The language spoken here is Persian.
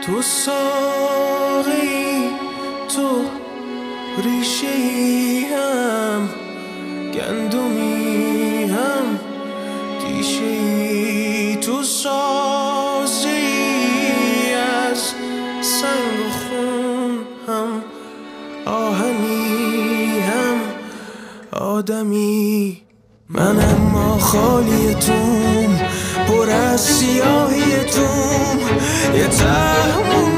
تو ساقی، تو ریشه‌ای هم گندمی هم تیشه‌ای، تو سازی از سنگ و خون هم آهنی هم آدمی. من اما خالی توم، پر از سیاهی توم، یه ته